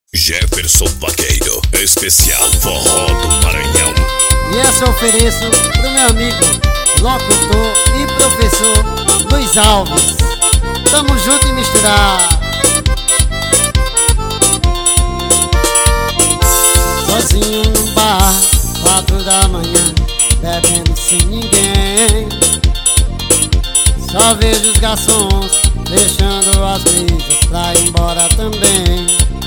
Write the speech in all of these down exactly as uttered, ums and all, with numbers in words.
Jefferson Vaqueiro, especial Forró do Maranhão. E essa eu ofereço pro meu amigo, locutor e professor Luiz Alves. Tamo junto e misturar. Sozinho num bar, quatro da manhã, bebendo sem ninguém. Só vejo os garçons deixando as mesas pra ir embora também.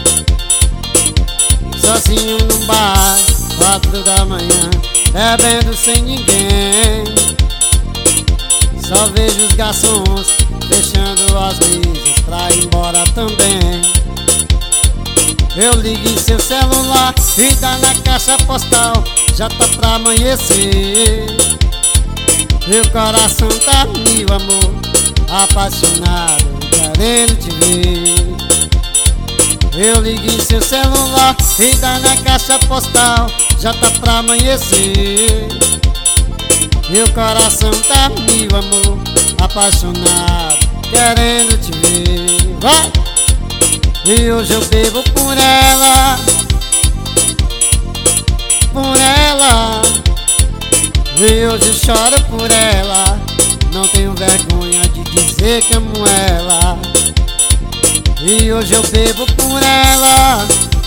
Sozinho num bar, quatro da manhã, bebendo sem ninguém. Só vejo os garçons deixando as mesas pra ir embora também. Eu ligo em seu celular e dá na caixa postal, já tá pra amanhecer. Meu coração tá mil, amor, apaixonado, querendo te ver. Eu ligo em seu celular e dá na caixa postal, já tá pra amanhecer. Meu coração tá mil, amor, apaixonado, querendo te ver. Vai! E hoje eu bebo por ela, por ela. E hoje eu choro por ela, não tenho vergonha de dizer que amo ela. E hoje eu bebo por ela,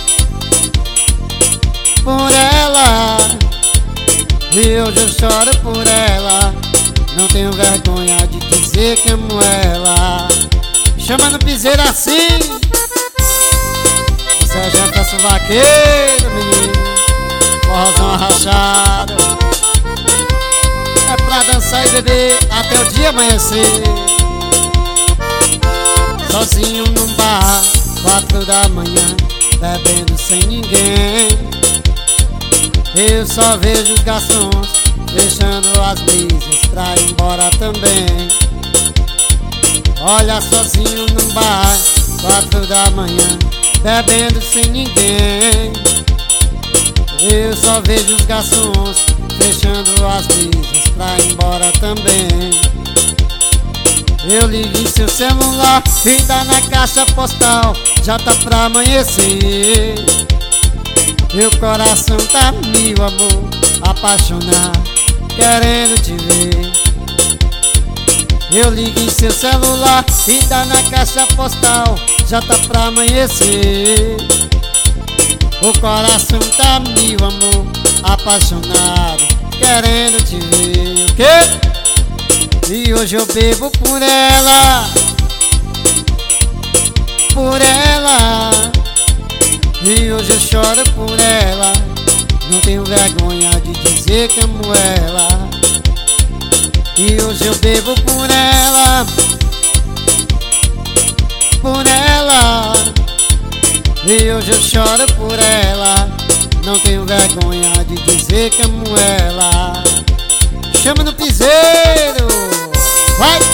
por ela. E hoje eu choro por ela, não tenho vergonha de dizer que amo ela. Chama no piseiro assim. Você é Jefferson Vaqueiro, menino, forrozão arrachado. É pra dançar e beber até o dia amanhecer. Sozinho num bar, quatro da manhã, bebendo sem ninguém. Eu só vejo os garçons fechando as mesas pra ir embora também. Olha, sozinho num bar, quatro da manhã, bebendo sem ninguém. Eu só vejo os garçons fechando as mesas pra ir embora também. Eu ligo em seu celular e dá na caixa postal, já tá pra amanhecer. Meu coração tá mil, amor, apaixonado, querendo te ver. Eu ligo em seu celular e dá na caixa postal, já tá pra amanhecer. O coração tá mil, amor, apaixonado, querendo te ver. O quê? E hoje eu bebo por ela, por ela. E hoje eu choro por ela, não tenho vergonha de dizer que amo ela. E hoje eu bebo por ela, por ela. E hoje eu choro por ela, não tenho vergonha de dizer que amo ela. Chama no piseiro, vai!